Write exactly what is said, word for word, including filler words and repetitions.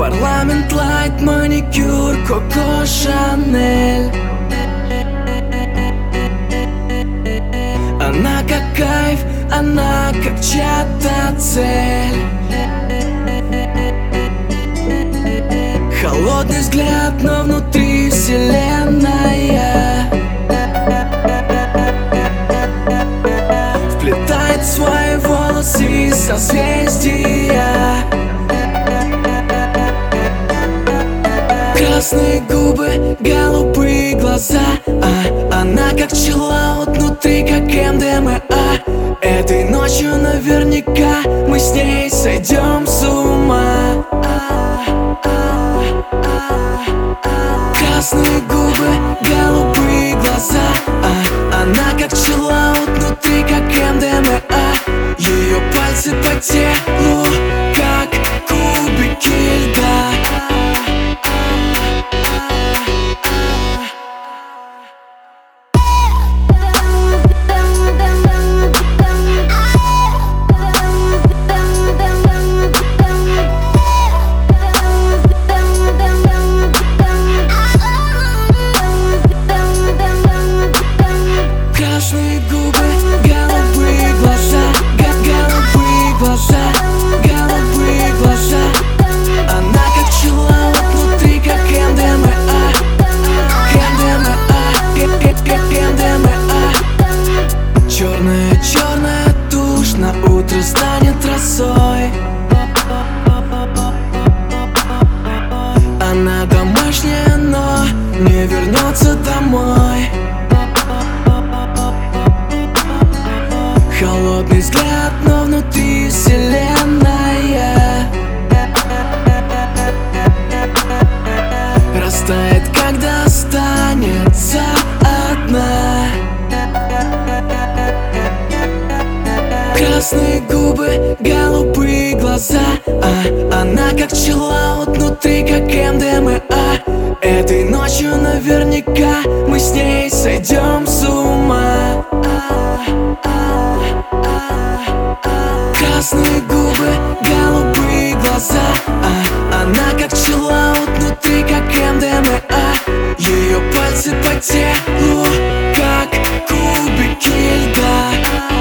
Парламент лайт, маникюр, Коко Шанель. Она как кайф, она как чья-то цель. Холодный взгляд, но внутри вселенная. Вплетает в свои волосы созвездия. Красные губы, голубые глаза, а она как чиллаут, внутри как эм дэ эм а. Этой ночью наверняка мы с ней сойдем с ума. Красные губы, голубые глаза, а она как чиллаут, внутри как эм дэ эм а. Ее пальцы по телу, как кубики льда. Красные губы, голубые глаза, голубые глаза, голубые глаза. Она как чиллаут, внутри как эм дэ эм а. эм дэ эм а, эм дэ эм а. Черная, черная тушь на утро станет росой. Она домашняя, но не вернется домой. Холодный взгляд, но внутри вселенная. Растает, когда останется одна. Красные губы, голубые глаза, а она как чиллаут, внутри как эм дэ эм а. Этой ночью наверняка мы с ней сойдем с ума. Красные губы, голубые глаза, а она как чиллаут, внутри как эм дэ эм а. Ее пальцы по телу, как кубики льда.